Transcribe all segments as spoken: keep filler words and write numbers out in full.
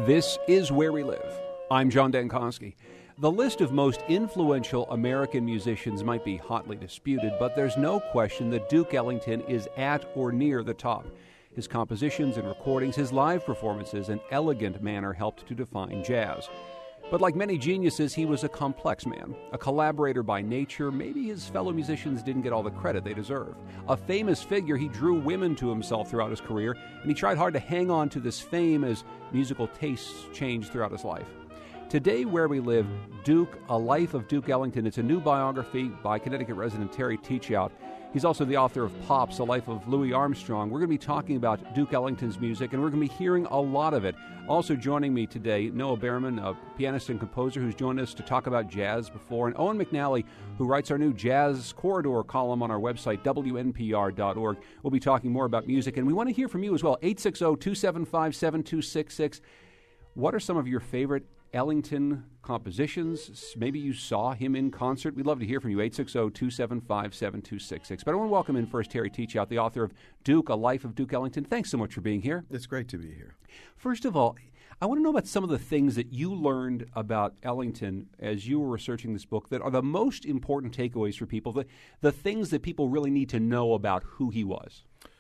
This is Where We Live. I'm John Dankosky. The list of most influential American musicians might be hotly disputed, but there's no question that Duke Ellington is at or near the top. His compositions and recordings, his live performances, and elegant manner helped to define jazz. But like many geniuses, he was a complex man, a collaborator by nature. Maybe his fellow musicians didn't get all the credit they deserve. A famous figure, he drew women to himself throughout his career, and he tried hard to hang on to this fame as musical tastes changed throughout his life. Today, Where We Live, Duke, A Life of Duke Ellington. It's a new biography by Connecticut resident Terry Teachout. He's also the author of Pops, A Life of Louis Armstrong. We're going to be talking about Duke Ellington's music, and we're going to be hearing a lot of it. Also joining me today, Noah Behrman, a pianist and composer who's joined us to talk about jazz before, and Owen McNally, who writes our new Jazz Corridor column on our website, W N P R dot org. We'll be talking more about music, and we want to hear from you as well. eight six zero, two seven five, seven two six six. What are some of your favorite Ellington compositions? Maybe you saw him in concert. We'd love to hear from you, eight six zero, two seven five, seven two six six. But I want to welcome in first Terry Teachout, the author of Duke, A Life of Duke Ellington. Thanks so much for being here. It's great to be here. First of all, I want to know about some of the things that you learned about Ellington as you were researching this book that are the most important takeaways for people, the, the things that people really need to know about who he was.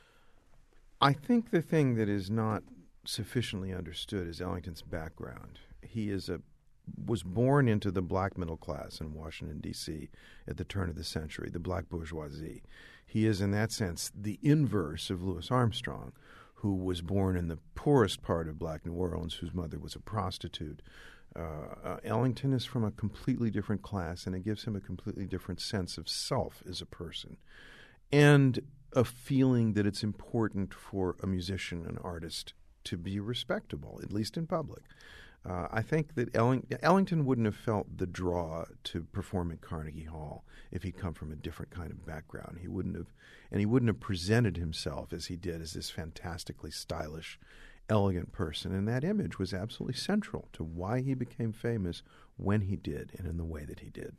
I think the thing that is not sufficiently understood is Ellington's background. He is a was born into the black middle class in Washington, D C at the turn of the century, the black bourgeoisie. He is, in that sense, the inverse of Louis Armstrong, who was born in the poorest part of black New Orleans, whose mother was a prostitute. Uh, uh, Ellington is from a completely different class, and it gives him a completely different sense of self as a person, and a feeling that it's important for a musician, an artist, to be respectable, at least in public. Uh, I think that Elling- Ellington wouldn't have felt the draw to perform at Carnegie Hall if he'd come from a different kind of background. He wouldn't have, and he wouldn't have presented himself as he did as this fantastically stylish, elegant person. And that image was absolutely central to why he became famous when he did and in the way that he did.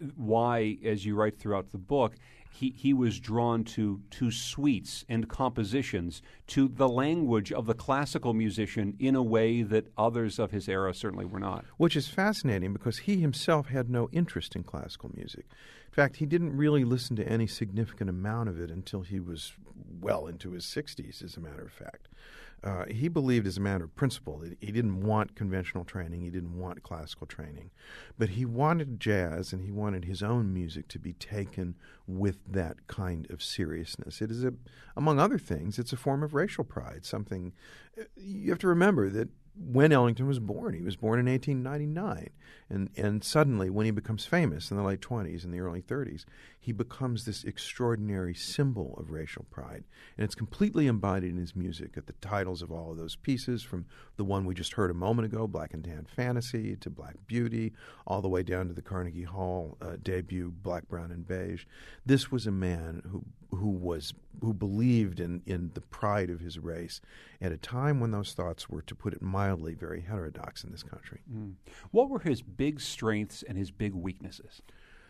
Why, as you write throughout the book, he, he was drawn to, to suites and compositions, to the language of the classical musician in a way that others of his era certainly were not. Which is fascinating because he himself had no interest in classical music. In fact, he didn't really listen to any significant amount of it until he was well into his sixties, as a matter of fact. Uh, he believed, as a matter of principle, that he didn't want conventional training, he didn't want classical training, but he wanted jazz and he wanted his own music to be taken with that kind of seriousness. It is, a, among other things, it's a form of racial pride, something you have to remember that when Ellington was born, he was born in eighteen ninety-nine, and, and suddenly when he becomes famous in the late twenties and the early thirties, he becomes this extraordinary symbol of racial pride. And it's completely embodied in his music at the titles of all of those pieces, from the one we just heard a moment ago, Black and Tan Fantasy, to Black Beauty, all the way down to the Carnegie Hall uh, debut, Black, Brown, and Beige. This was a man who who was who believed in, in the pride of his race at a time when those thoughts were, to put it mildly, very heterodox in this country. Mm. What were his big strengths and his big weaknesses?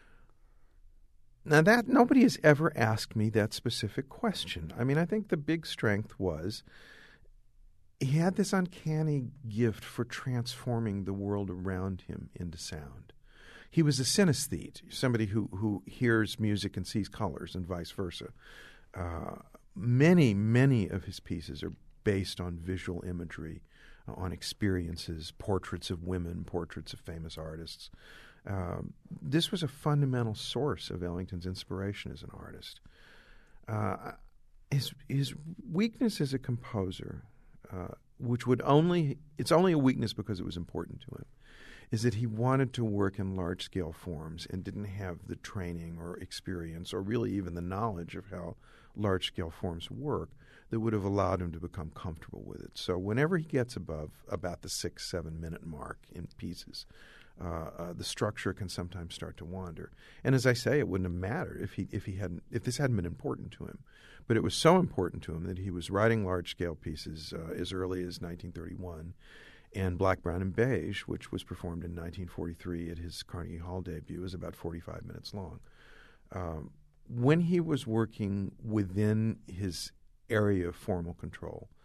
Now, that nobody has ever asked me that specific question. I mean, I think the big strength was he had this uncanny gift for transforming the world around him into sound. He was a synesthete, somebody who, who hears music and sees colors, and vice versa. Uh, many, many of his pieces are based on visual imagery, uh, on experiences, portraits of women, portraits of famous artists. Um, this was a fundamental source of Ellington's inspiration as an artist. Uh, his his weakness as a composer, uh, which would only it's only a weakness because it was important to him, is that he wanted to work in large-scale forms and didn't have the training or experience or really even the knowledge of how large-scale forms work that would have allowed him to become comfortable with it. So whenever he gets above about the six, seven-minute mark in pieces, uh, uh, the structure can sometimes start to wander. And as I say, it wouldn't have mattered if he if he hadn't if this hadn't been important to him. But it was so important to him that he was writing large-scale pieces uh, as early as nineteen thirty-one. And Black, Brown, and Beige, which was performed in nineteen forty-three at his Carnegie Hall debut, is about forty-five minutes long. Um, when he was working within his area of formal control,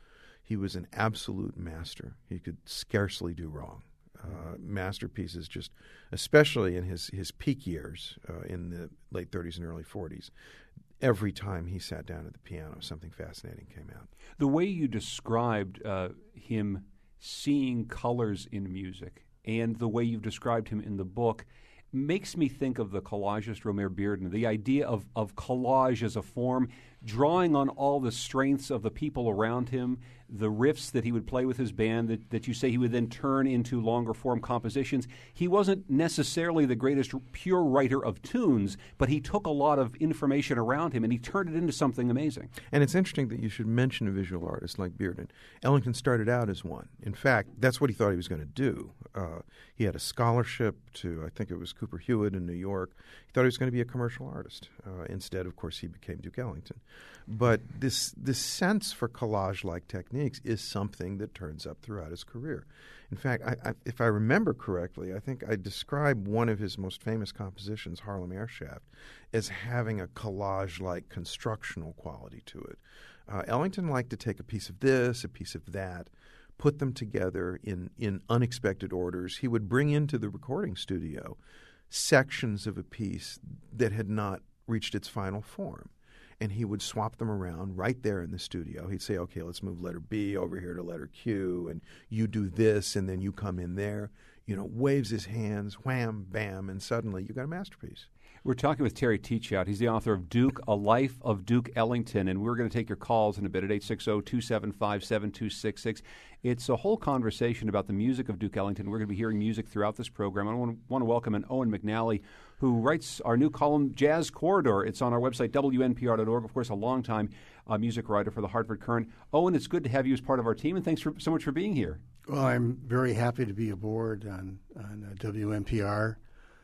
He was an absolute master. He could scarcely do wrong. Uh, masterpieces, just especially in his, his peak years uh, in the late thirties and early forties. Every time he sat down at the piano, something fascinating came out. The way you described uh, him seeing colors in music and the way you've described him in the book makes me think of the collagist Romare Bearden, the idea of, of collage as a form, drawing on all the strengths of the people around him, the riffs that he would play with his band that, that you say he would then turn into longer form compositions. He wasn't necessarily the greatest pure writer of tunes, but he took a lot of information around him and he turned it into something amazing. And it's interesting that you should mention a visual artist like Bearden. Ellington started out as one. In fact, that's what he thought he was going to do. Uh, he had a scholarship to, I think it was Cooper Hewitt in New York. He thought he was going to be a commercial artist. Uh, instead, of course, he became Duke Ellington. But this this sense for collage-like techniques is something that turns up throughout his career. In fact, I, I, if I remember correctly, I think I described one of his most famous compositions, Harlem Airshaft, as having a collage-like constructional quality to it. Uh, Ellington liked to take a piece of this, a piece of that, put them together in, in unexpected orders. He would bring into the recording studio sections of a piece that had not reached its final form. And he would swap them around right there in the studio. He'd say, okay, let's move letter B over here to letter Q, and you do this, and then you come in there. You know, waves his hands, wham, bam, and suddenly you got a masterpiece. We're talking with Terry Teachout. He's the author of Duke, A Life of Duke Ellington, and we're going to take your calls in a bit at eight six zero, two seven five, seven two six six. It's a whole conversation about the music of Duke Ellington. We're going to be hearing music throughout this program. I want to, want to welcome in Owen McNally, who writes our new column, Jazz Corridor. It's on our website, W N P R dot org. Of course, a longtime uh, music writer for the Hartford Courant. Owen, it's good to have you as part of our team, and thanks for, so much for being here. Well, I'm very happy to be aboard on, on uh, W N P R,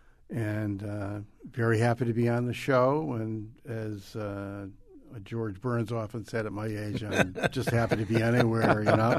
and uh, very happy to be on the show. And as uh, George Burns often said, at my age, I'm just happy to be anywhere. You know,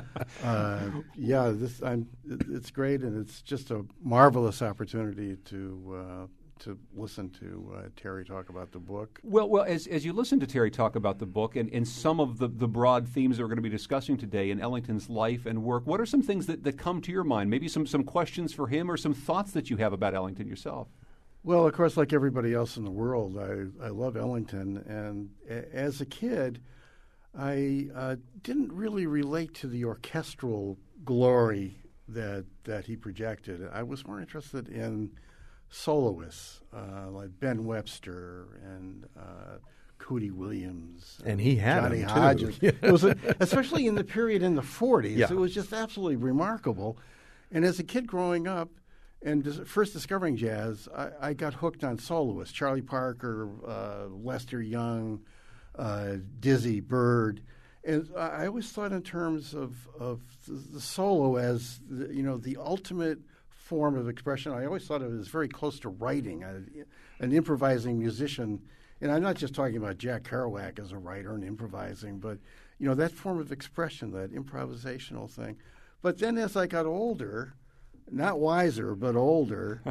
uh, yeah, this I'm. It's great, and it's just a marvelous opportunity to uh, to listen to uh, Terry talk about the book. Well, well, as as you listen to Terry talk about the book and, and some of the, the broad themes that we're going to be discussing today in Ellington's life and work, what are some things that, that come to your mind? Maybe some, some questions for him or some thoughts that you have about Ellington yourself? Well, of course, like everybody else in the world, I, I love Ellington. And a, as a kid, I uh, didn't really relate to the orchestral glory that that he projected. I was more interested in soloists uh, like Ben Webster and uh, Cootie Williams, and he had Johnny them Hodges. too. It was a, especially in the period in the forties. Yeah. It was just absolutely remarkable. And as a kid growing up and dis- first discovering jazz, I, I got hooked on soloists: Charlie Parker, uh, Lester Young, uh, Dizzy Bird. And I always thought in terms of of the solo as the, you know the ultimate form of expression. I always thought of it as very close to writing, a, an improvising musician. And I'm not just talking about Jack Kerouac as a writer and improvising, but you know that form of expression, that improvisational thing. But then as I got older, not wiser but older,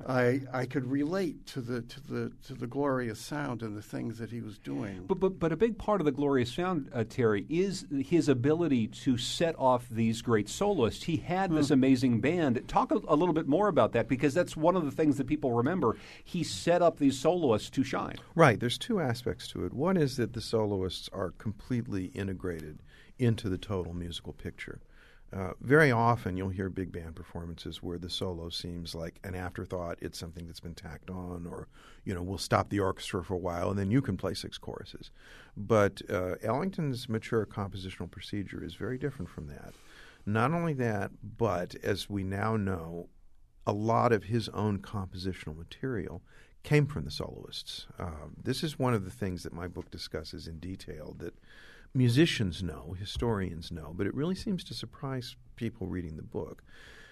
I I could relate to the to the to the glorious sound and the things that he was doing. But but but a big part of the glorious sound, uh, Terry, is his ability to set off these great soloists. He had this hmm. amazing band. Talk a, a little bit more about that, because that's one of the things that people remember. He set up these soloists to shine. Right. There's two aspects to it. One is that the soloists are completely integrated into the total musical picture. Uh, very often you'll hear big band performances where the solo seems like an afterthought. It's something that's been tacked on, or, you know, we'll stop the orchestra for a while and then you can play six choruses. But uh, Ellington's mature compositional procedure is very different from that. Not only that, but as we now know, a lot of his own compositional material came from the soloists. Uh, this is one of the things that my book discusses in detail that musicians know, historians know, but it really seems to surprise people reading the book.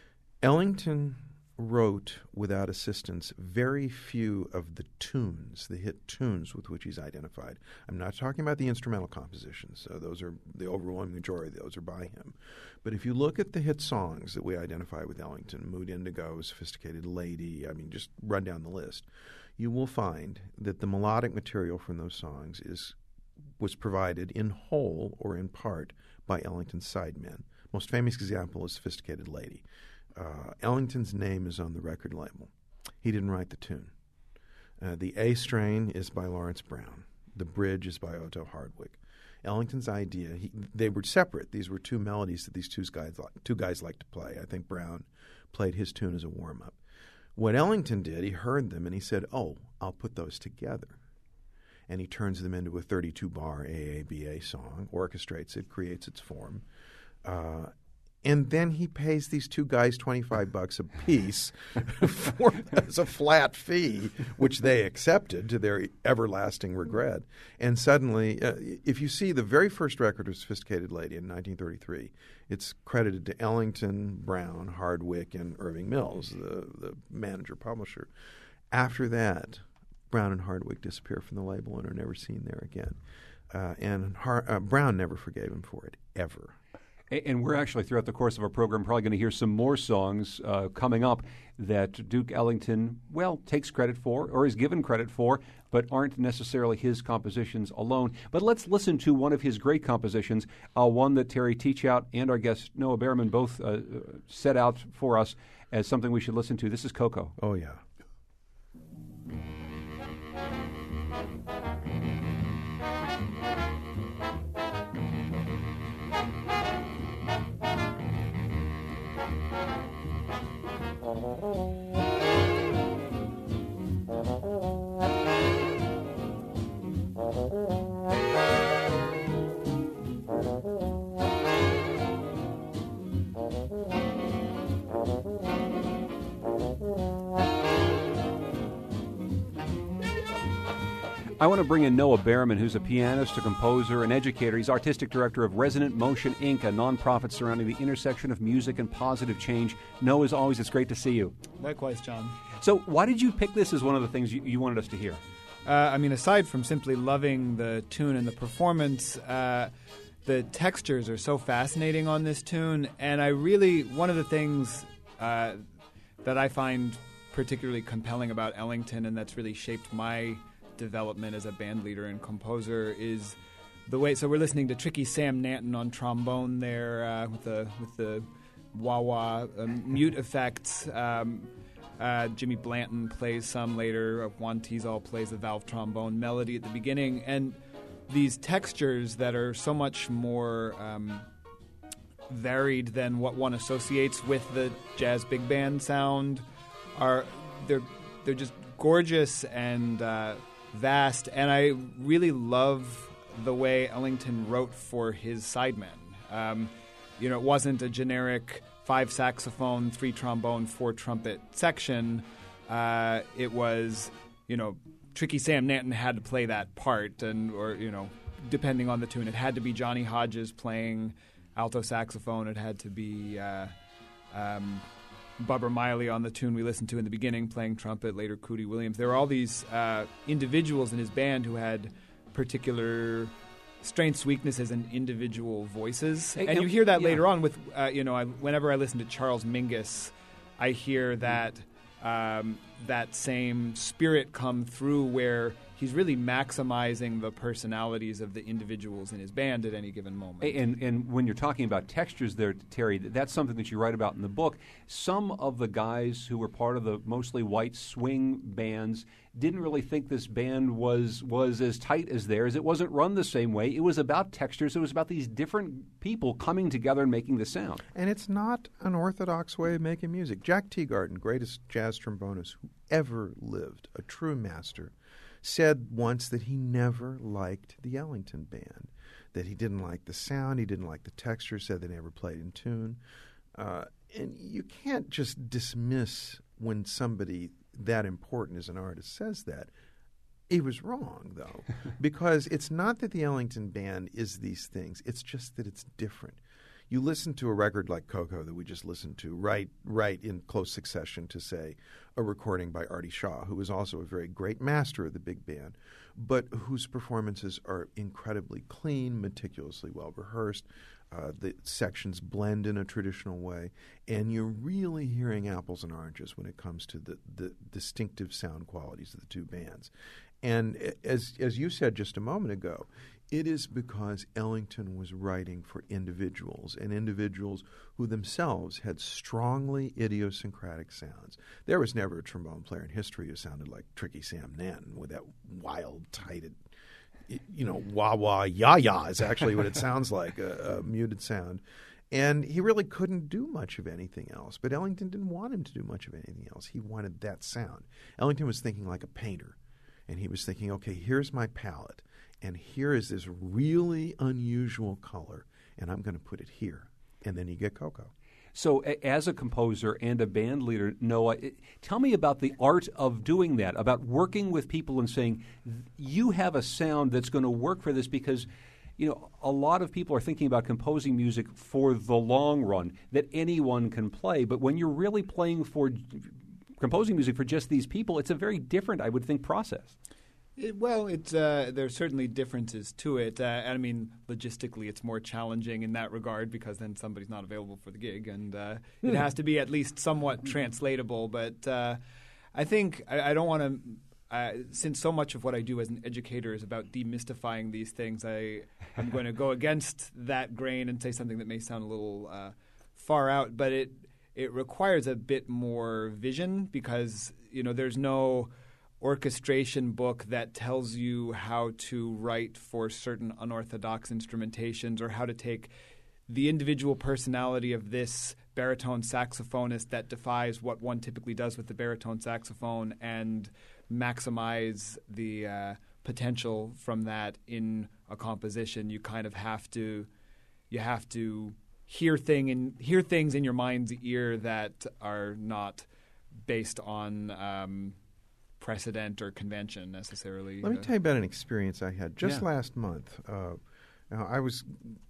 Ellington wrote without assistance very few of the tunes, the hit tunes with which he's identified. I'm not talking about the instrumental compositions. So those are the overwhelming majority of those are by him. But if you look at the hit songs that we identify with Ellington, Mood Indigo, Sophisticated Lady, I mean, just run down the list, you will find that the melodic material from those songs is was provided in whole or in part by Ellington's sidemen. Most famous example is Sophisticated Lady. Uh, Ellington's name is on the record label. He didn't write the tune. Uh, the A strain is by Lawrence Brown. The bridge is by Otto Hardwick. Ellington's idea, he, they were separate. These were two melodies that these two guys, two guys liked to play. I think Brown played his tune as a warm-up. What Ellington did, he heard them and he said, oh, I'll put those together. And he turns them into a thirty-two bar A A B A song, orchestrates it, creates its form. Uh, and then he pays these two guys twenty-five bucks a piece for, as a flat fee, which they accepted to their everlasting regret. And suddenly, uh, if you see the very first record of Sophisticated Lady in nineteen thirty-three, it's credited to Ellington, Brown, Hardwick, and Irving Mills, the, the manager-publisher. After that, Brown and Hardwick disappear from the label and are never seen there again. Uh, and Har- uh, Brown never forgave him for it, ever. And we're actually, throughout the course of our program, probably going to hear some more songs uh, coming up that Duke Ellington, well, takes credit for or is given credit for, but aren't necessarily his compositions alone. But let's listen to one of his great compositions, uh, one that Terry Teachout and our guest Noah Behrman both uh, set out for us as something we should listen to. This is Coco. Oh, yeah. I want to bring in Noah Behrman, who's a pianist, a composer, an educator. He's artistic director of Resonant Motion, Incorporated, a nonprofit surrounding the intersection of music and positive change. Noah, as always, it's great to see you. Likewise, John. So why did you pick this as one of the things you, you wanted us to hear? Uh, I mean, aside from simply loving the tune and the performance, uh, the textures are so fascinating on this tune. And I really, one of the things uh, that I find particularly compelling about Ellington and that's really shaped my development as a band leader and composer is the way. So we're listening to Tricky Sam Nanton on trombone there uh, with the with the wah wah um, mute effects. Um, uh, Jimmy Blanton plays some later. Juan Tizol plays the valve trombone melody at the beginning, and these textures that are so much more um, varied than what one associates with the jazz big band sound are they're they're just gorgeous and uh, vast, and I really love the way Ellington wrote for his sidemen. Um, you know, it wasn't a generic five saxophone, three trombone, four trumpet section. Uh, it was, you know, Tricky Sam Nanton had to play that part, and or you know, depending on the tune, it had to be Johnny Hodges playing alto saxophone. It had to be Uh, um, Bubba Miley on the tune we listened to in the beginning, playing trumpet, later Cootie Williams. There were all these uh, individuals in his band who had particular strengths, weaknesses, and individual voices. And, and you hear that yeah. later on with, uh, you know, I, whenever I listen to Charles Mingus, I hear that um, that same spirit come through where he's really maximizing the personalities of the individuals in his band at any given moment. And, and when you're talking about textures there, Terry, that's something that you write about in the book. Some of the guys who were part of the mostly white swing bands didn't really think this band was was as tight as theirs. It wasn't run the same way. It was about textures. It was about these different people coming together and making the sound. And it's not an orthodox way of making music. Jack Teagarden, greatest jazz trombonist who ever lived, a true master, said once that he never liked the Ellington band, that he didn't like the sound, he didn't like the texture, said they never played in tune. Uh, and you can't just dismiss when somebody that important as an artist says that. He was wrong, though, because it's not that the Ellington band is these things. It's just that it's different. You listen to a record like Coco that we just listened to, right, right in close succession to, say, a recording by Artie Shaw, who is also a very great master of the big band, but whose performances are incredibly clean, meticulously well-rehearsed. Uh, the sections blend in a traditional way, and you're really hearing apples and oranges when it comes to the, the distinctive sound qualities of the two bands. And as as you said just a moment ago, It is because Ellington was writing for individuals, and individuals who themselves had strongly idiosyncratic sounds. There was never a trombone player in history who sounded like Tricky Sam Nanton with that wild, tighted, you know, wah-wah, ya-ya is actually what it sounds like, a, a muted sound. And he really couldn't do much of anything else. But Ellington didn't want him to do much of anything else. He wanted that sound. Ellington was thinking like a painter. And he was thinking, okay, here's my palette. And here is this really unusual color. And I'm going to put it here. And then you get Coco. So a- as a composer and a band leader, Noah, it, tell me about the art of doing that, about working with people and saying, you have a sound that's going to work for this because – you know, a lot of people are thinking about composing music for the long run that anyone can play. But when you're really playing for composing music for just these people, it's a very different, I would think, process. It, well, it's uh, there are certainly differences to it. Uh, I mean, logistically, it's more challenging in that regard because then somebody's not available for the gig, and uh, it has to be at least somewhat translatable. But uh, I think I, I don't want to. Uh, since so much of what I do as an educator is about demystifying these things, I am going to go against that grain and say something that may sound a little uh, far out, but it it requires a bit more vision because, you know, there's no orchestration book that tells you how to write for certain unorthodox instrumentations or how to take the individual personality of this baritone saxophonist that defies what one typically does with the baritone saxophone and maximize the uh, potential from that in a composition. You kind of have to, you have to hear thing in hear things in your mind's ear that are not based on um, precedent or convention necessarily. Let me tell you about an experience I had just Yeah. last month. Uh, now I was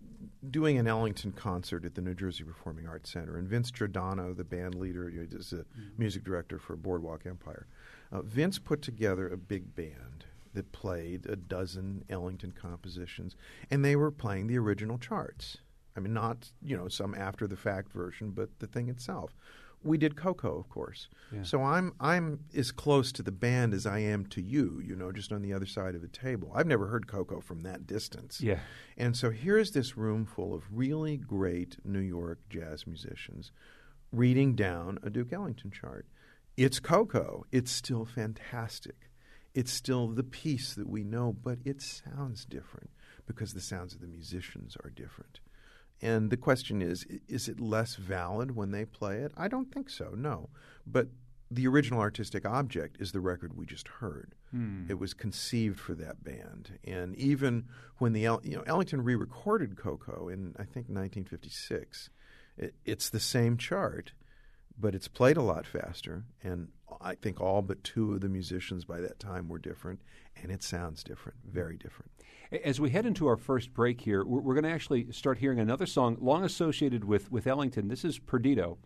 doing an Ellington concert at the New Jersey Performing Arts Center, and Vince Giordano, the band leader, is the mm-hmm. music director for Boardwalk Empire. Uh, Vince put together a big band that played a dozen Ellington compositions, and they were playing the original charts. I mean, not, you know, some after-the-fact version, but the thing itself. We did Coco, of course. Yeah. So I'm I'm as close to the band as I am to you, you know, just on the other side of a table. I've never heard Coco from that distance. Yeah. And so here's this room full of really great New York jazz musicians reading down a Duke Ellington chart. It's Coco. It's still fantastic. It's still the piece that we know, but it sounds different because the sounds of the musicians are different. And the question is, is it less valid when they play it? I don't think so, no. But the original artistic object is the record we just heard. Hmm. It was conceived for that band. And even when the you know Ellington re-recorded Coco in, I think, nineteen fifty-six, it, it's the same chart, but it's played a lot faster. And I think all but two of the musicians by that time were different, and it sounds different, very different. As we head into our first break here, we're, we're going to actually start hearing another song long associated with, with Ellington. This is Perdido.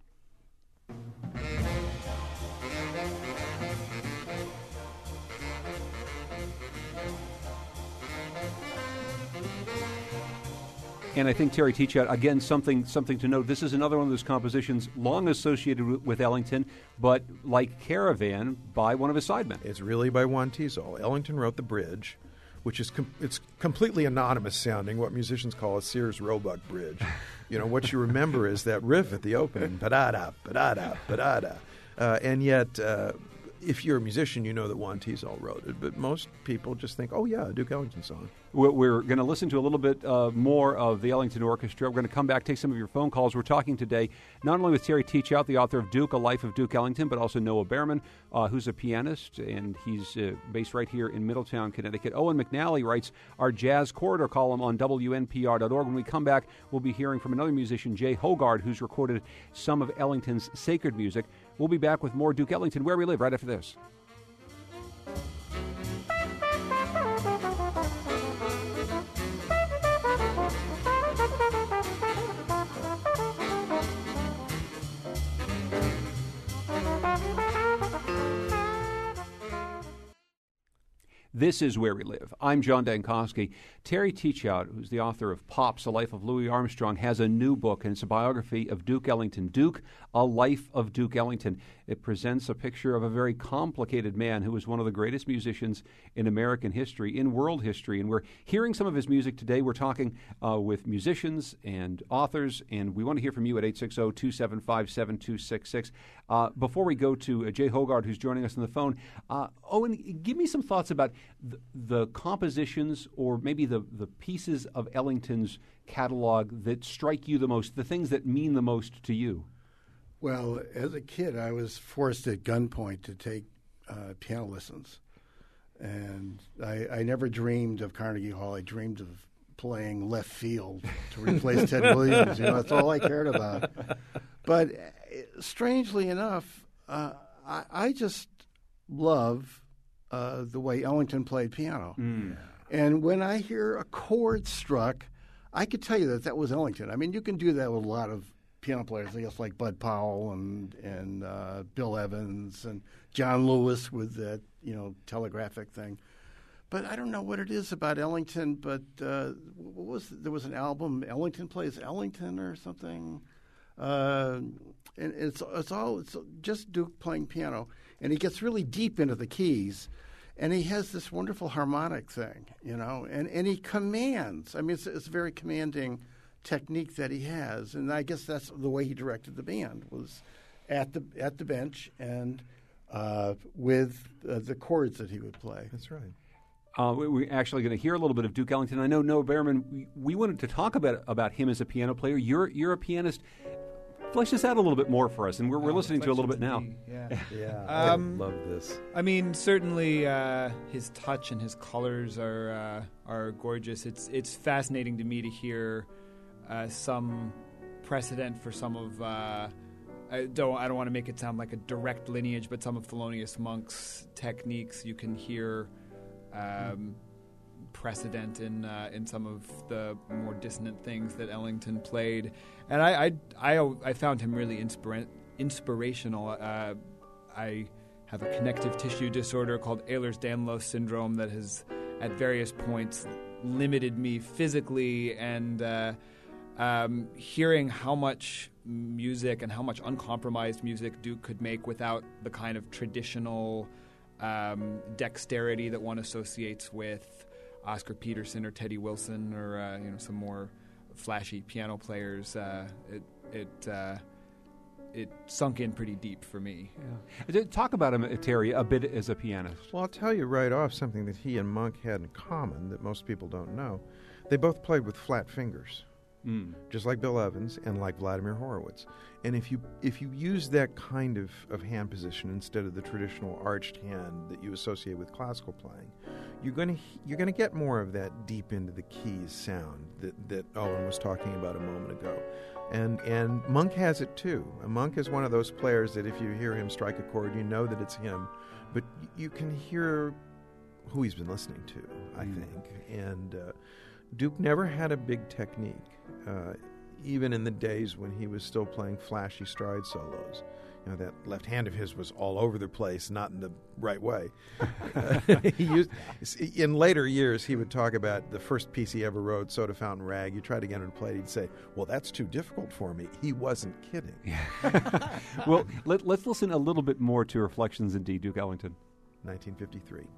And I think, Terry Teachout, again, something something to note. This is another one of those compositions long associated with, with Ellington, but like Caravan, by one of his sidemen. It's really by Juan Tizol. Ellington wrote the bridge, which is com- it's completely anonymous sounding, what musicians call a Sears Roebuck bridge. You know, what you remember is that riff at the opening, pa-da-da, pa-da-da, pa-da-da. Uh, and yet, uh, if you're a musician, you know that Juan Tizol wrote it, but most people just think, oh, yeah, a Duke Ellington song. We're, we're going to listen to a little bit uh, more of the Ellington Orchestra. We're going to come back, take some of your phone calls. We're talking today not only with Terry Teachout, the author of Duke, A Life of Duke Ellington, but also Noah Behrman, uh, who's a pianist, and he's uh, based right here in Middletown, Connecticut. Owen McNally writes our Jazz Corridor column on W N P R dot org. When we come back, we'll be hearing from another musician, Jay Hogard, who's recorded some of Ellington's sacred music. We'll be back with more Duke Ellington, Where We Live, right after this. This is Where We Live. I'm John Dankosky. Terry Teachout, who's the author of Pops, A Life of Louis Armstrong, has a new book, and it's a biography of Duke Ellington. Duke, A Life of Duke Ellington. It presents a picture of a very complicated man who was one of the greatest musicians in American history, in world history. And we're hearing some of his music today. We're talking uh, with musicians and authors, and we want to hear from you at eight six zero, two seven five, seven two six six. Uh, before we go to uh, Jay Hogard, who's joining us on the phone, uh, Owen, give me some thoughts about the, the compositions or maybe the, the pieces of Ellington's catalog that strike you the most, the things that mean the most to you. Well, as a kid, I was forced at gunpoint to take uh, piano lessons. And I, I never dreamed of Carnegie Hall. I dreamed of playing left field to replace Ted Williams. You know, that's all I cared about. But uh, strangely enough, uh, I, I just love uh, the way Ellington played piano. Mm. And when I hear a chord struck, I could tell you that that was Ellington. I mean, you can do that with a lot of piano players, I guess, like Bud Powell and and uh, Bill Evans and John Lewis with that, you know, telegraphic thing. But I don't know what it is about Ellington. But uh, what was there was an album, Ellington Plays Ellington or something, uh, and it's it's all it's just Duke playing piano, and he gets really deep into the keys, and he has this wonderful harmonic thing, you know, and, and he commands. I mean, it's it's very commanding technique that he has, and I guess that's the way he directed the band, was at the at the bench and uh, with uh, the chords that he would play. That's right. Uh, we, we're actually going to hear a little bit of Duke Ellington. I know Noah Behrman, we, we wanted to talk about about him as a piano player. You're you're a pianist. Flesh this out a little bit more for us, and we're, we're oh, listening to a little bit now. Me. Yeah, yeah. um, I love this. I mean, certainly uh, his touch and his colors are uh, are gorgeous. It's it's fascinating to me to hear Uh, some precedent for some of uh, I don't I don't want to make it sound like a direct lineage, but some of Thelonious Monk's techniques you can hear um, precedent in uh, in some of the more dissonant things that Ellington played, and I I, I, I found him really inspira- inspirational. Uh, I have a connective tissue disorder called Ehlers-Danlos syndrome that has at various points limited me physically, and uh, Um, hearing how much music and how much uncompromised music Duke could make without the kind of traditional um, dexterity that one associates with Oscar Peterson or Teddy Wilson or uh, you know some more flashy piano players, uh, it it uh, it sunk in pretty deep for me. Yeah. Talk about him, Terry, a bit as a pianist. Well, I'll tell you right off something that he and Monk had in common that most people don't know. They both played with flat fingers. Mm. Just like Bill Evans and like Vladimir Horowitz. And if you if you use that kind of, of hand position instead of the traditional arched hand that you associate with classical playing, you're going to you're going to get more of that deep into the keys sound that, that Owen was talking about a moment ago. And and Monk has it too. Monk is one of those players that if you hear him strike a chord, you know that it's him, but you can hear who he's been listening to, I mm. think. And uh, Duke never had a big technique, uh, even in the days when he was still playing flashy stride solos. You know, that left hand of his was all over the place, not in the right way. uh, he used, in later years, he would talk about the first piece he ever wrote, Soda Fountain Rag. You try to get him to play it, he'd say, well, that's too difficult for me. He wasn't kidding. Well, let, let's listen a little bit more to Reflections in D, Duke Ellington. nineteen fifty-three.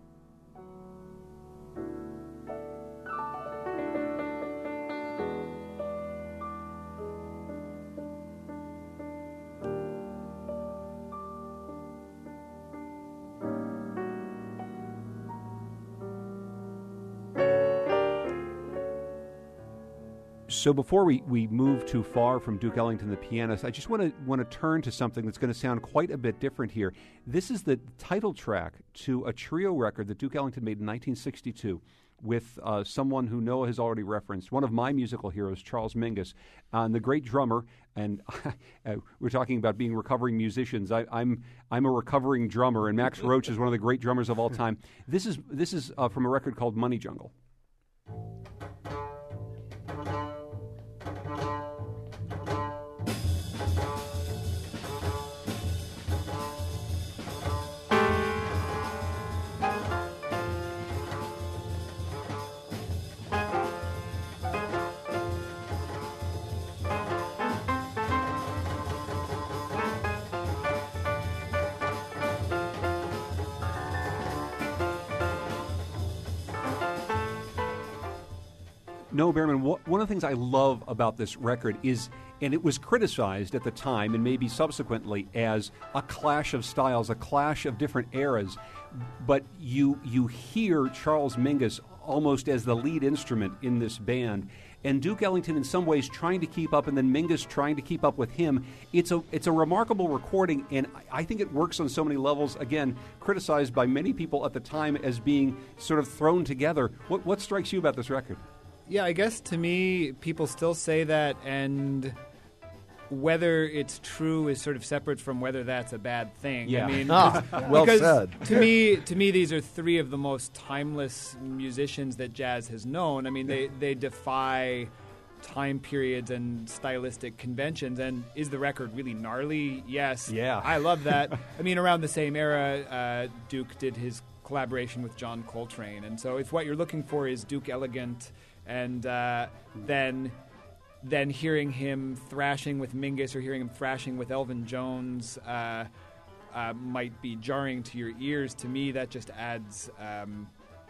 So before we, we move too far from Duke Ellington, the pianist, I just want to want to turn to something that's going to sound quite a bit different here. This is the title track to a trio record that Duke Ellington made in nineteen sixty-two with uh, someone who Noah has already referenced, one of my musical heroes, Charles Mingus, uh, and the great drummer. And uh, we're talking about being recovering musicians. I, I'm I'm a recovering drummer, and Max Roach is one of the great drummers of all time. This is this is uh, from a record called Money Jungle. Noah Behrman, wh- one of the things I love about this record is, and it was criticized at the time and maybe subsequently as a clash of styles, a clash of different eras, but you you hear Charles Mingus almost as the lead instrument in this band, and Duke Ellington in some ways trying to keep up, and then Mingus trying to keep up with him. It's a it's a remarkable recording, and I think it works on so many levels. Again, criticized by many people at the time as being sort of thrown together. What what strikes you about this record? Yeah, I guess to me, people still say that, and whether it's true is sort of separate from whether that's a bad thing. Yeah. I mean, Ah, well because said. to me, to me, these are three of the most timeless musicians that jazz has known. I mean, they, they defy time periods and stylistic conventions. And is the record really gnarly? Yes. Yeah. I love that. I mean, around the same era, uh, Duke did his collaboration with John Coltrane. And so if what you're looking for is Duke Elegant, and uh, then... then hearing him thrashing with Mingus or hearing him thrashing with Elvin Jones uh, uh, might be jarring to your ears. To me, that just adds um,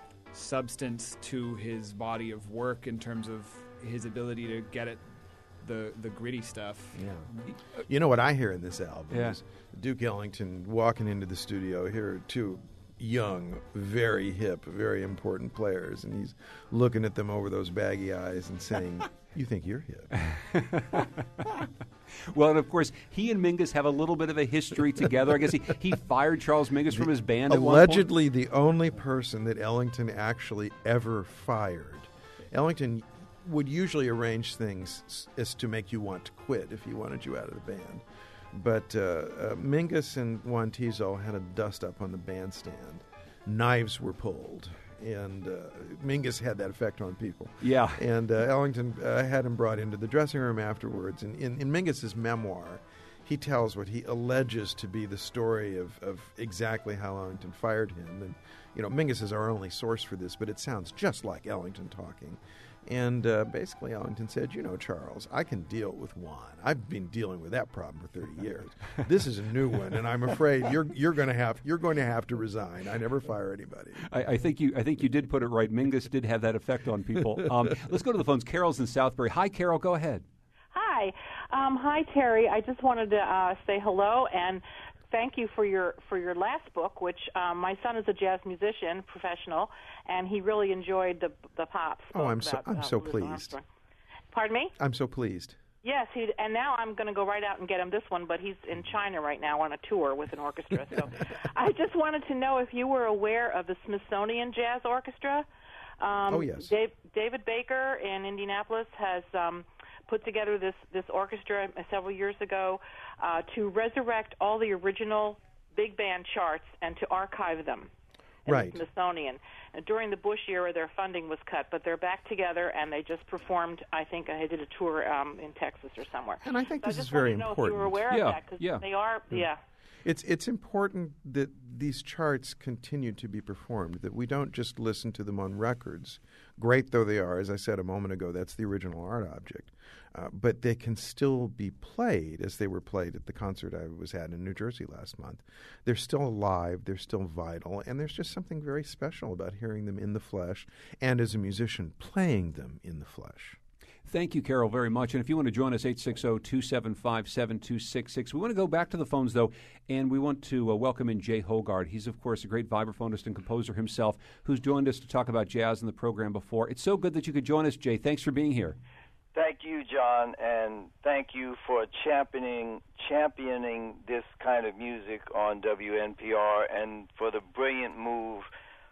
substance to his body of work in terms of his ability to get at the the gritty stuff. Yeah. You know what I hear in this album Yeah. is Duke Ellington walking into the studio. Here are two young, very hip, very important players, and he's looking at them over those baggy eyes and saying, "You think you're hip?" Well, and of course, he and Mingus have a little bit of a history together. I guess he, he fired Charles Mingus from his band at one point. Allegedly the only person that Ellington actually ever fired. Ellington would usually arrange things s- as to make you want to quit if he wanted you out of the band. But uh, uh, Mingus and Juan Tizo had a dust-up on the bandstand. Knives were pulled, and uh, Mingus had that effect on people. Yeah. And uh, Ellington uh, had him brought into the dressing room afterwards. And in, in Mingus's memoir, he tells what he alleges to be the story of, of exactly how Ellington fired him. And, you know, Mingus is our only source for this, but it sounds just like Ellington talking. And uh, basically Ellington said, you know, Charles, I can deal with Juan. I've been dealing with that problem for thirty years. This is a new one, and I'm afraid you're you're going to have you're going to have to resign. I never fire anybody. I, I think you I think you did put it right. Mingus did have that effect on people. Um, let's go to the phones. Carol's in Southbury. Hi, Carol. Go ahead. Hi. Um, hi, Terry. I just wanted to uh, say hello and thank you for your for your last book, which um, my son is a jazz musician, professional, and he really enjoyed the the pops. Oh, I'm so about, I'm uh, so Louis pleased. Armstrong. Pardon me? I'm so pleased. Yes, he, and now I'm going to go right out and get him this one, but he's in China right now on a tour with an orchestra. So I just wanted to know if you were aware of the Smithsonian Jazz Orchestra. Um, Oh, yes. Dave, David Baker in Indianapolis has um, put together this, this orchestra several years ago uh, to resurrect all the original big band charts and to archive them in Right. the Smithsonian. And during the Bush era, their funding was cut, but they're back together, and they just performed, I think, I did a tour um, in Texas or somewhere. And I think So this I is just very wanted to know important. if you were aware Yeah, of that, because yeah. they are, yeah. It's it's important that these charts continue to be performed, that we don't just listen to them on records, great though they are. As I said a moment ago, that's the original art object. Uh, but they can still be played as they were played at the concert I was at in New Jersey last month. They're still alive, they're still vital, and there's just something very special about hearing them in the flesh and as a musician playing them in the flesh. Thank you, Carol, very much. And if you want to join us, eight six zero, two seven five, seven two six six. We want to go back to the phones, though, and we want to uh, welcome in Jay Hogard. He's, of course, a great vibraphonist and composer himself who's joined us to talk about jazz in the program before. It's so good that you could join us, Jay. Thanks for being here. Thank you, John, and thank you for championing championing this kind of music on W N P R and for the brilliant move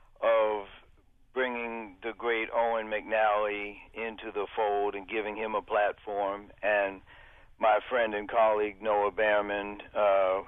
of bringing the great Owen McNally into the fold and giving him a platform. And my friend and colleague Noah Behrman, uh,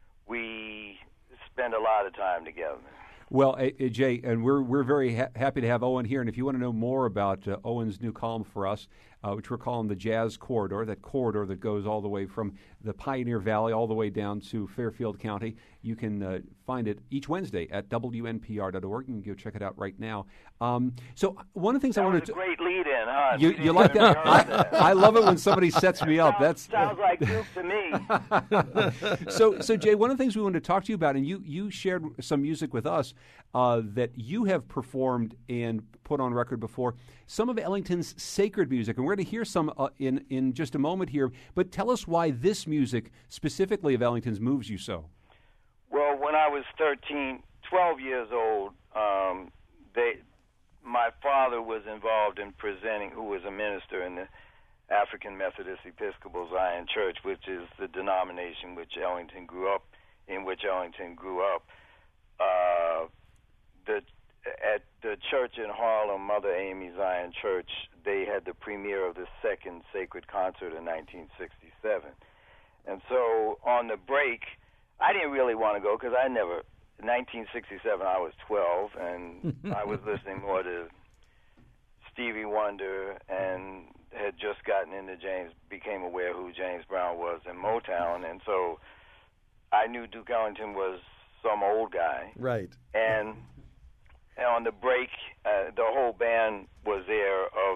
we spend a lot of time together. Well, uh, uh, Jay, and we're we're very ha- happy to have Owen here. And if you want to know more about uh, Owen's new column for us, uh, which we're calling the Jazz Corridor, that corridor that goes all the way from the Pioneer Valley all the way down to Fairfield County, you can uh, find it each Wednesday at W N P R dot org. You can go check it out right now. Um, so one of the things That I was wanted a to great lead-in, huh? you, We you like didn't that? heard that. I, I love it when somebody sets me up. Sounds, That's sounds like Duke to me. so, so Jay, one of the things we wanted to talk to you about, and you, you shared some music with us uh, that you have performed and put on record before, some of Ellington's sacred music, and we're going to hear some uh, in, in just a moment here, but tell us why this music, specifically of Ellington's, moves you so. Well, when I was thirteen, twelve years old, um, they, my father was involved in presenting, who was a minister in the African Methodist Episcopal Zion Church, which is the denomination which Ellington grew up in, which Ellington grew up. Uh, the at the church in Harlem, Mother Amy Zion Church, they had the premiere of the second sacred concert in nineteen sixty-seven. And so on the break, I didn't really want to go because I never, in nineteen sixty-seven, I was twelve, and I was listening more to Stevie Wonder and had just gotten into James, became aware who James Brown was in Motown, and so I knew Duke Ellington was some old guy. Right. And, and on the break, uh, the whole band was there of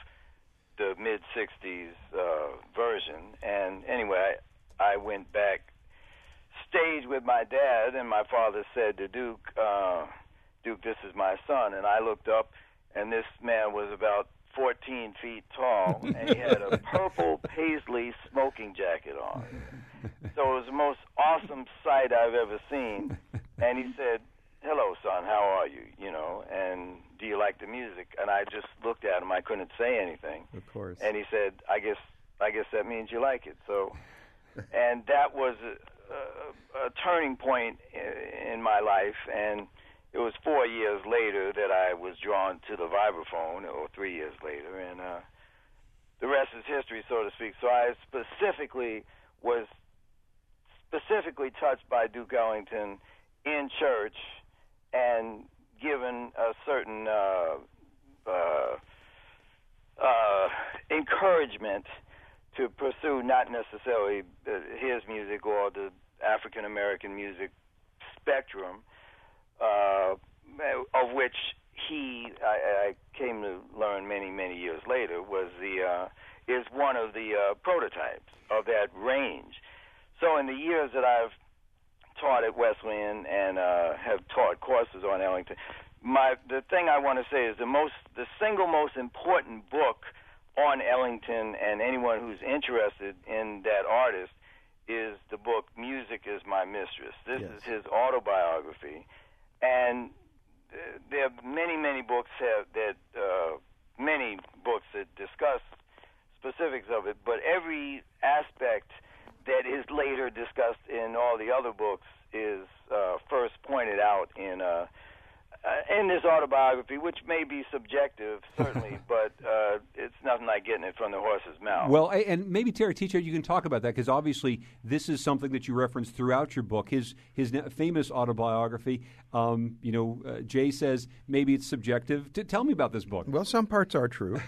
the mid-sixties uh, version, and anyway, I, I went back stage with my dad, and my father said to Duke, uh, Duke, this is my son, and I looked up, and this man was about fourteen feet tall, and he had a purple paisley smoking jacket on. So it was the most awesome sight I've ever seen. And he said, hello, son, how are you? You know, and do you like the music? And I just looked at him. I couldn't say anything. Of course. And he said, I guess I guess that means you like it. So, and that was a, a, a turning point in my life, and it was four years later that I was drawn to the vibraphone, or three years later, and uh, the rest is history, so to speak. So I specifically was specifically touched by Duke Ellington in church and given a certain uh, uh, uh, encouragement to pursue not necessarily uh, his music or the African-American music spectrum, Uh, of which he, I, I came to learn many, many years later, was the uh, is one of the uh, prototypes of that range. So in the years that I've taught at Wesleyan and uh, have taught courses on Ellington, my the thing I want to say is the most, the single most important book on Ellington and anyone who's interested in that artist is the book Music is My Mistress. This Yes. is his autobiography. And uh, there are many, many books have, that uh, many books that discuss specifics of it, but every aspect that is later discussed in all the other books is uh, first pointed out in uh, uh, in this autobiography, which may be subjective, certainly, but uh, it's nothing like getting it from the horse's mouth. Well, and maybe, Terry Teacher, you can talk about that, because obviously this is something that you reference throughout your book, his his famous autobiography. Um, you know, uh, Jay says maybe it's subjective. T- tell me about this book. Well, some parts are true.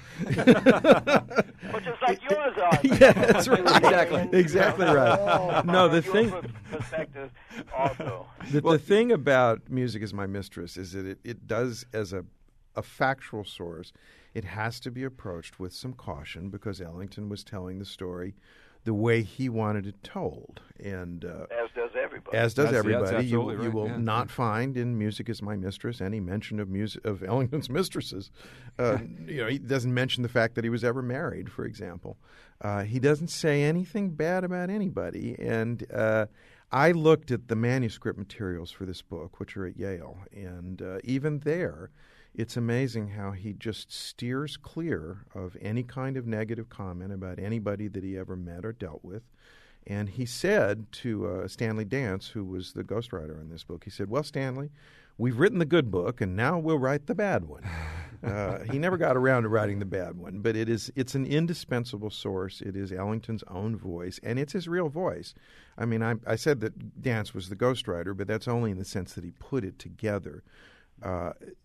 But just like yours are. Yeah, that's right. Exactly. Exactly right. Oh, No, the your thing- perspective also. The, the thing about Music is My Mistress is that it, it does, as a, a factual source, it has to be approached with some caution, because Ellington was telling the story the way he wanted it told. And uh, As does everybody. as does That's- everybody. that's You, absolutely you right, will yeah. not find in Music is My Mistress any mention of music of Ellington's mistresses. Uh, you know, he doesn't mention the fact that he was ever married, for example. Uh, he doesn't say anything bad about anybody. And uh, I looked at the manuscript materials for this book, which are at Yale, and uh, even there, it's amazing how he just steers clear of any kind of negative comment about anybody that he ever met or dealt with. And he said to uh, Stanley Dance, who was the ghostwriter on this book, he said, well, Stanley, we've written the good book, and now we'll write the bad one. Uh, he never got around to writing the bad one, but it is it's an indispensable source. It is Ellington's own voice, and it's his real voice. I mean, I, I said that Dance was the ghostwriter, but that's only in the sense that he put it together. Uh,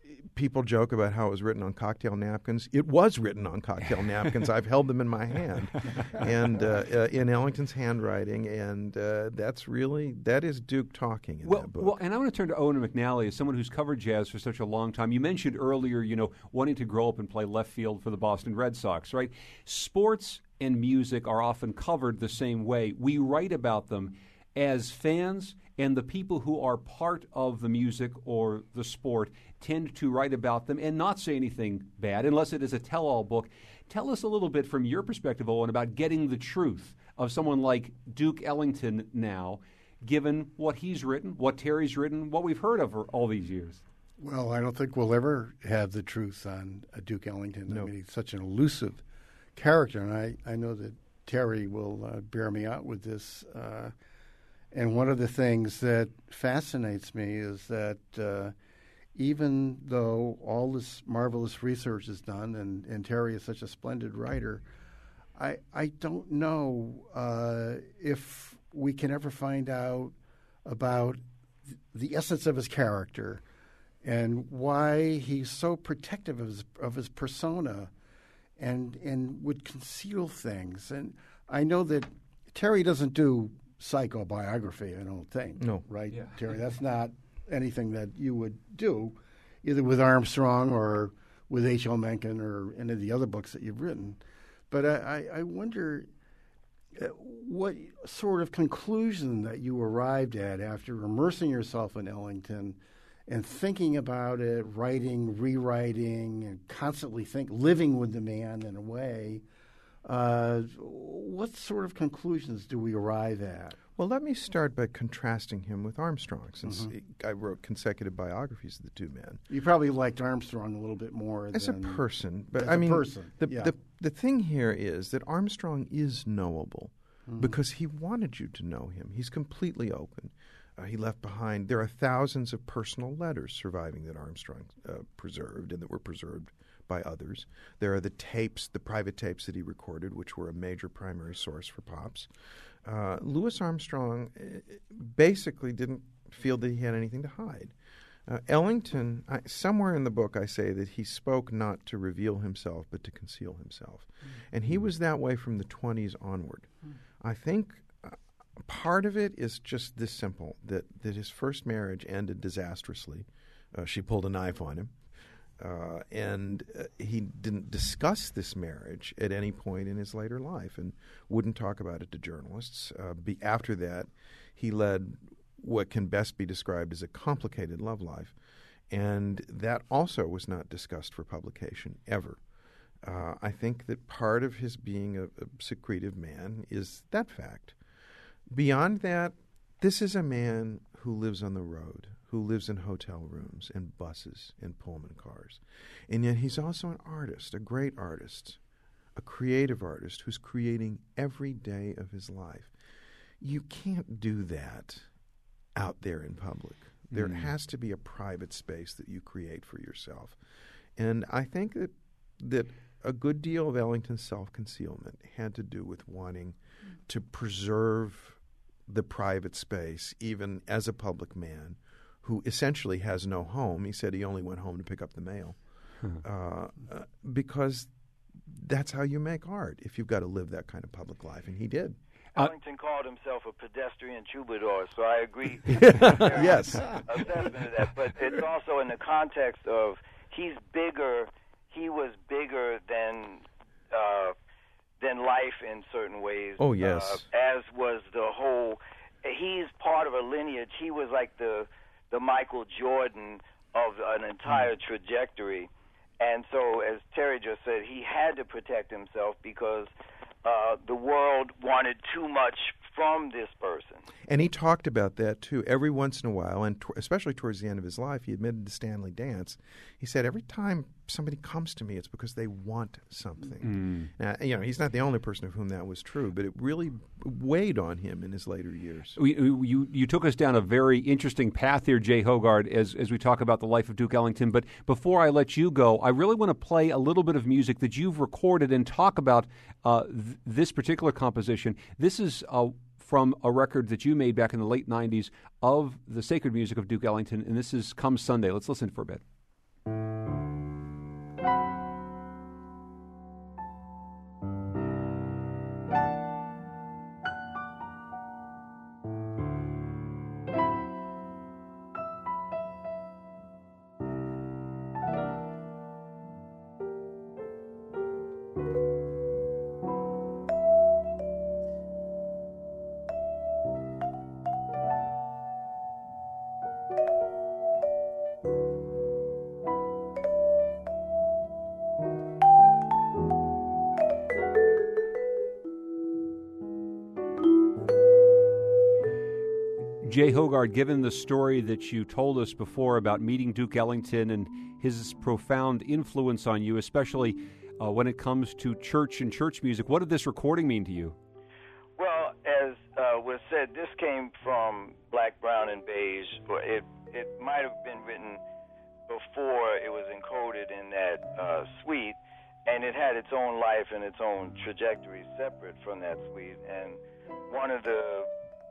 people joke about how it was written on cocktail napkins. It was written on cocktail napkins. I've held them in my hand, and uh, uh, in Ellington's handwriting, and uh, that's really that is Duke talking in well, that book. Well, and I want to turn to Owen McNally as someone who's covered jazz for such a long time. You mentioned earlier, you know, wanting to grow up and play left field for the Boston Red Sox, right? Sports and music are often covered the same way. We write about them as fans, and the people who are part of the music or the sport tend to write about them and not say anything bad unless it is a tell-all book. Tell us a little bit from your perspective, Owen, about getting the truth of someone like Duke Ellington now, given what he's written, what Terry's written, what we've heard of all these years. Well, I don't think we'll ever have the truth on uh, Duke Ellington. No. I mean, he's such an elusive character, and I, I know that Terry will uh, bear me out with this. Uh, and one of the things that fascinates me is that uh, even though all this marvelous research is done, and, and Terry is such a splendid writer, I, I don't know uh, if we can ever find out about th- the essence of his character and why he's so protective of his, of his persona and and would conceal things. And I know that Terry doesn't do psychobiography, I don't think. No. Right, Yeah. Terry? That's not anything that you would do, either with Armstrong or with H L Mencken or any of the other books that you've written. But I, I, I wonder uh, what sort of conclusion that you arrived at after immersing yourself in Ellington and thinking about it, writing, rewriting, and constantly think, living with the man in a way. Uh, what sort of conclusions do we arrive at? Well, let me start by contrasting him with Armstrong, since Mhm. I wrote consecutive biographies of the two men. You probably liked Armstrong a little bit more As than, a person, but as I a mean, person, the, yeah. the the thing here is that Armstrong is knowable Mhm. because he wanted you to know him. He's completely open. Uh, he left behind. There are thousands of personal letters surviving that Armstrong uh, preserved and that were preserved by others. There are the tapes, the private tapes that he recorded, which were a major primary source for Pops. Uh, Louis Armstrong uh, basically didn't feel that he had anything to hide. Uh, Ellington, I, somewhere in the book I say that he spoke not to reveal himself but to conceal himself. Mm-hmm. And he was that way from the twenties onward. Mm-hmm. I think uh, part of it is just this simple, that, that his first marriage ended disastrously. Uh, she pulled a knife on him. Uh, and uh, he didn't discuss this marriage at any point in his later life and wouldn't talk about it to journalists. Uh, be, after that, he led what can best be described as a complicated love life. And that also was not discussed for publication, ever. Uh, I think that part of his being a, a secretive man is that fact. Beyond that, this is a man who lives on the road, who lives in hotel rooms and buses and Pullman cars. And yet he's also an artist, a great artist, a creative artist who's creating every day of his life. You can't do that out there in public. There mm. has to be a private space that you create for yourself. And I think that that a good deal of Ellington's self-concealment had to do with wanting to preserve the private space, even as a public man who essentially has no home. He said he only went home to pick up the mail. uh, uh, because that's how you make art, if you've got to live that kind of public life, and he did. Ellington called himself a pedestrian troubadour, so I agree. Yes. Assessment of that, but it's also in the context of he's bigger. He was bigger than uh, than life in certain ways. Oh yes. Uh, as was the whole. He's part of a lineage. He was like the the Michael Jordan of an entire mm. trajectory, and so as Terry just said, he had to protect himself because Uh, the world wanted too much from this person. And he talked about that, too, every once in a while, and t- especially towards the end of his life. He admitted to Stanley Dance. He said, every time somebody comes to me, it's because they want something. Mm. Now, you know, he's not the only person of whom that was true, but it really weighed on him in his later years. We, you, you took us down a very interesting path here, Jay Hoggard, as, as we talk about the life of Duke Ellington. But before I let you go, I really want to play a little bit of music that you've recorded and talk about uh, th- this particular composition. This is uh, from a record that you made back in the late nineties of the sacred music of Duke Ellington, and this is Come Sunday. Let's listen for a bit. Jay Hoggard, given the story that you told us before about meeting Duke Ellington and his profound influence on you, especially uh, when it comes to church and church music, what did this recording mean to you? Well, as uh, was said, this came from Black, Brown, and Beige. It it might have been written before it was encoded in that uh, suite, and it had its own life and its own trajectory separate from that suite. And one of the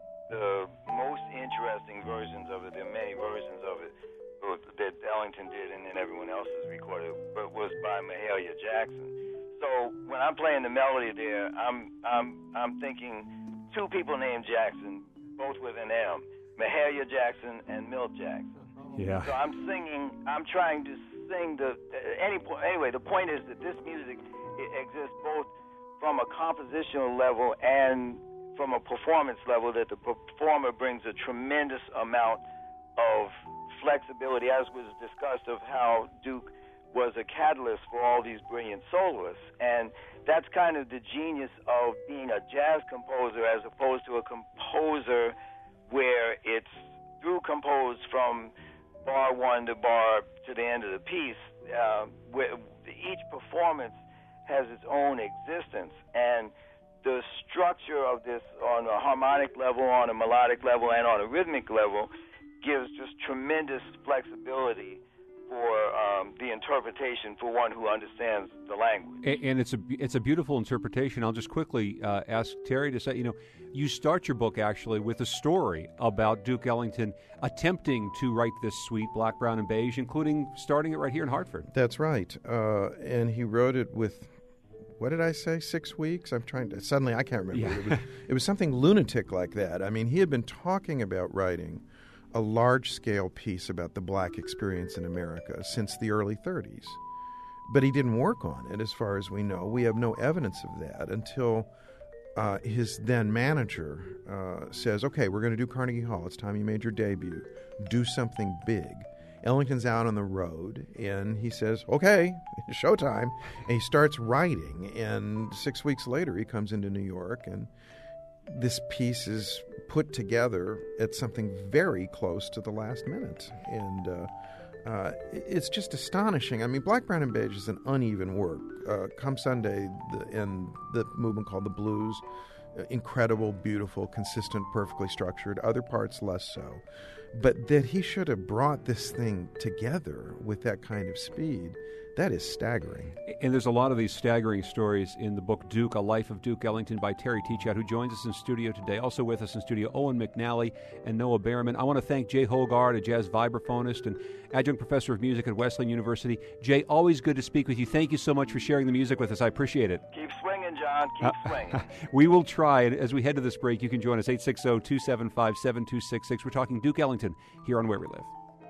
the most interesting versions of it, there are many versions of it that Ellington did and then everyone else has recorded, but was by Mahalia Jackson. So when I'm playing the melody there, I'm I'm I'm thinking two people named Jackson, both with an M, Mahalia Jackson and Milt Jackson. Yeah. So I'm singing, I'm trying to sing the, any anyway, the point is that this music it exists both from a compositional level and from a performance level, that the performer brings a tremendous amount of flexibility, as was discussed, of how Duke was a catalyst for all these brilliant soloists. And that's kind of the genius of being a jazz composer as opposed to a composer where it's through composed from bar one to bar to the end of the piece, uh, where each performance has its own existence. And the structure of this on a harmonic level, on a melodic level, and on a rhythmic level gives just tremendous flexibility for um, the interpretation for one who understands the language. And, and it's a it's a beautiful interpretation. I'll just quickly uh, ask Terry to say, you know, you start your book actually with a story about Duke Ellington attempting to write this suite, Black, Brown, and Beige, including starting it right here in Hartford. That's right. Uh, and he wrote it with, what did I say, six weeks? I'm trying to, suddenly I can't remember. Yeah. It was, it was something lunatic like that. I mean, he had been talking about writing a large-scale piece about the black experience in America since the early thirties. But he didn't work on it, as far as we know. We have no evidence of that until uh, his then manager uh, says, okay, we're going to do Carnegie Hall. It's time you made your debut. Do something big. Ellington's out on the road, and he says, okay, showtime. And he starts writing, and six weeks later he comes into New York, and this piece is put together at something very close to the last minute. And uh, uh, it's just astonishing. I mean, Black, Brown, and Beige is an uneven work. Uh, Come Sunday, the, in the movement called the blues, uh, incredible, beautiful, consistent, perfectly structured. Other parts less so. But that he should have brought this thing together with that kind of speed, that is staggering. And there's a lot of these staggering stories in the book Duke, A Life of Duke Ellington by Terry Teachout, who joins us in studio today. Also with us in studio, Owen McNally and Noah Behrman. I want to thank Jay Hoggard, a jazz vibraphonist and adjunct professor of music at Wesleyan University. Jay, always good to speak with you. Thank you so much for sharing the music with us. I appreciate it. Keep swinging, John. Keep uh, swinging. We will try. And as we head to this break, you can join us, eight six zero, two seven five, seven two six six. We're talking Duke Ellington here on Where We Live.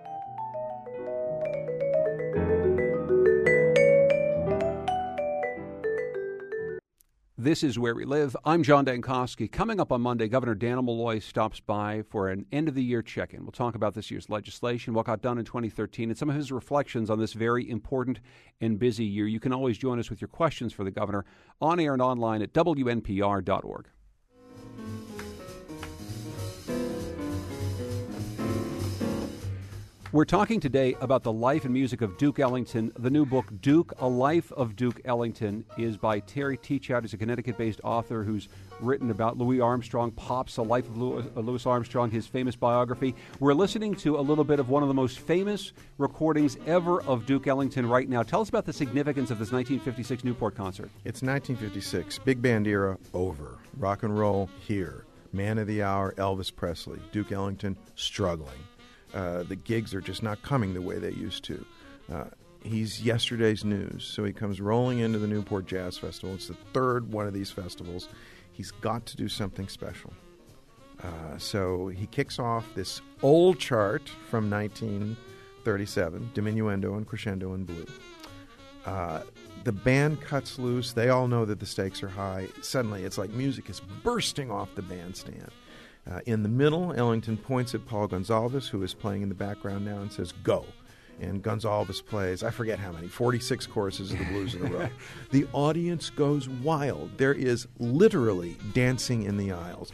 This is Where We Live. I'm John Dankosky. Coming up on Monday, Governor Dannel Malloy stops by for an end-of-the-year check-in. We'll talk about this year's legislation, what got done in twenty thirteen, and some of his reflections on this very important and busy year. You can always join us with your questions for the governor on air and online at W N P R dot org. We're talking today about the life and music of Duke Ellington. The new book, Duke, A Life of Duke Ellington, is by Terry Teachout. He's a Connecticut-based author who's written about Louis Armstrong, Pops, A Life of Louis, uh, Louis Armstrong, his famous biography. We're listening to a little bit of one of the most famous recordings ever of Duke Ellington right now. Tell us about the significance of this nineteen fifty-six Newport concert. It's nineteen fifty-six. Big band era over. Rock and roll here. Man of the hour, Elvis Presley. Duke Ellington struggling. Uh, the gigs are just not coming the way they used to. Uh, he's yesterday's news, so he comes rolling into the Newport Jazz Festival. It's the third one of these festivals. He's got to do something special. Uh, so he kicks off this old chart from nineteen thirty-seven, Diminuendo and Crescendo in Blue. Uh, the band cuts loose. They all know that the stakes are high. Suddenly, it's like music is bursting off the bandstand. Uh, in the middle, Ellington points at Paul Gonsalves, who is playing in the background now, and says, go. And Gonsalves plays, I forget how many, forty-six choruses of the blues in a row. The audience goes wild. There is literally dancing in the aisles. A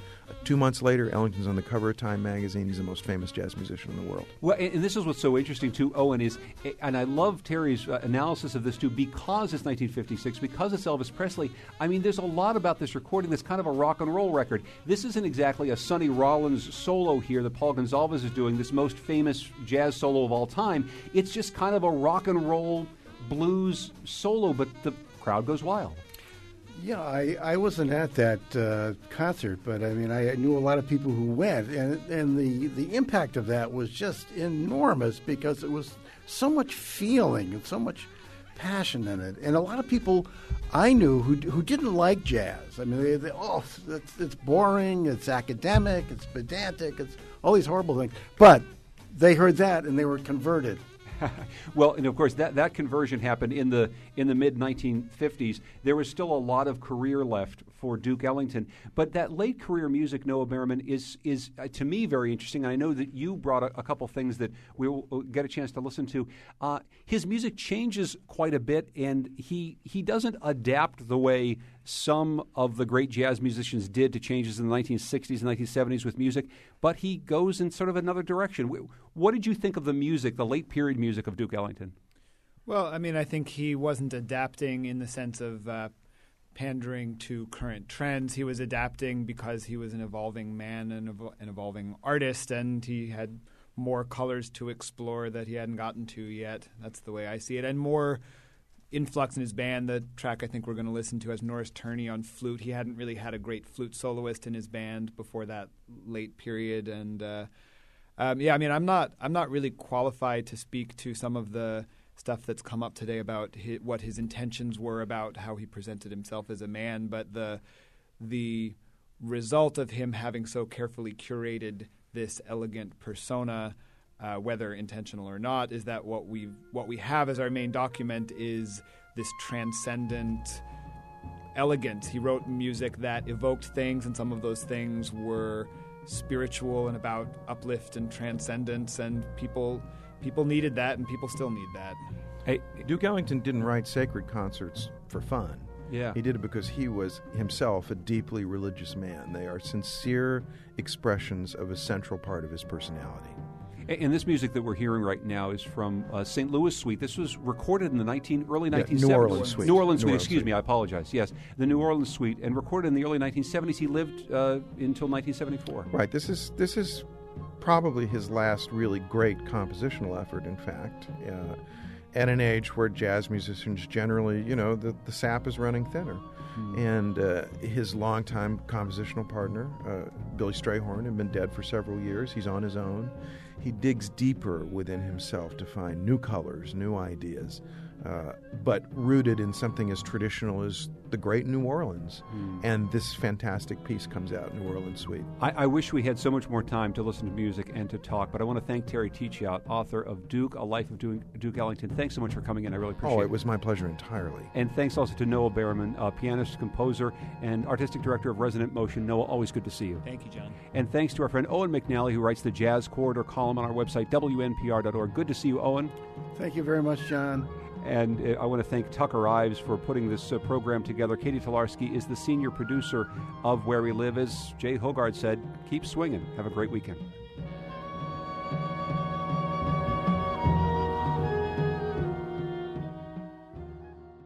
Two months later, Ellington's on the cover of Time magazine. He's the most famous jazz musician in the world. Well, and, and this is what's so interesting, too, Owen, is, and I love Terry's uh, analysis of this, too, because it's nineteen fifty-six, because it's Elvis Presley. I mean, there's a lot about this recording that's kind of a rock and roll record. This isn't exactly a Sonny Rollins solo here that Paul Gonsalves is doing, this most famous jazz solo of all time. It's just kind of a rock and roll blues solo, but the crowd goes wild. Yeah, I, I wasn't at that uh, concert, but I mean, I knew a lot of people who went, and and the, the impact of that was just enormous because it was so much feeling and so much passion in it. And a lot of people I knew who who didn't like jazz. I mean, they, they oh, it's, it's boring, it's academic, it's pedantic, it's all these horrible things. But they heard that and they were converted. Well, and of course that, that conversion happened in the in the mid nineteen fifties. There was still a lot of career left for Duke Ellington, but that late career music, Noah Merriman, is is uh, to me very interesting. I know that you brought a, a couple things that we will get a chance to listen to. Uh, his music changes quite a bit, and he he doesn't adapt the way some of the great jazz musicians did to changes in the nineteen sixties and nineteen seventies with music, but he goes in sort of another direction. What did you think of the music, the late period music of Duke Ellington? Well, I mean, I think he wasn't adapting in the sense of uh, pandering to current trends. He was adapting because he was an evolving man and evo- an evolving artist, and he had more colors to explore that he hadn't gotten to yet. That's the way I see it. And more influx in his band. The track I think we're going to listen to has Norris Turney on flute. He hadn't really had a great flute soloist in his band before that late period. And uh, um, yeah, I mean, I'm not I'm not really qualified to speak to some of the stuff that's come up today about his, what his intentions were about how he presented himself as a man, but the the result of him having so carefully curated this elegant persona, uh, whether intentional or not, is that what we what we have as our main document is this transcendent elegance. He wrote music that evoked things, and some of those things were spiritual and about uplift and transcendence, and people people needed that, and people still need that. Hey, Duke Ellington didn't write sacred concerts for fun. Yeah. He did it because he was himself a deeply religious man. They are sincere expressions of a central part of his personality. And this music that we're hearing right now is from uh, Saint Louis Suite. This was recorded in the nineteen, early nineteen seventies. New Orleans Suite. New Orleans Suite, New Orleans excuse Suite. me, I apologize. Yes, the New Orleans Suite, and recorded in the early nineteen seventies. He lived uh, until nineteen seventy-four. Right. This is this is probably his last really great compositional effort, in fact, uh, at an age where jazz musicians generally, you know, the, the sap is running thinner. Mm. And uh, his longtime compositional partner, uh, Billy Strayhorn, had been dead for several years. He's on his own. He digs deeper within himself to find new colors, new ideas, uh, but rooted in something as traditional as the great New Orleans. Mm. And this fantastic piece comes out, New Orleans Suite. I, I wish we had so much more time to listen to music and to talk, but I want to thank Terry Teachout, author of Duke, A Life of Duke, Duke Ellington. Thanks so much for coming in. I really appreciate it. Oh, it was my pleasure entirely. And thanks also to Noah Merriman, uh, pianist, composer, and artistic director of Resonant Motion. Noah, always good to see you. Thank you, John. And thanks to our friend Owen McNally, who writes the Jazz Corridor column on our website, W N P R dot org. Good to see you, Owen. Thank you very much, John. And uh, I want to thank Tucker Ives for putting this uh, program together. Katie Tolarski is the senior producer of Where We Live. As Jay Hogarth said, keep swinging. Have a great weekend.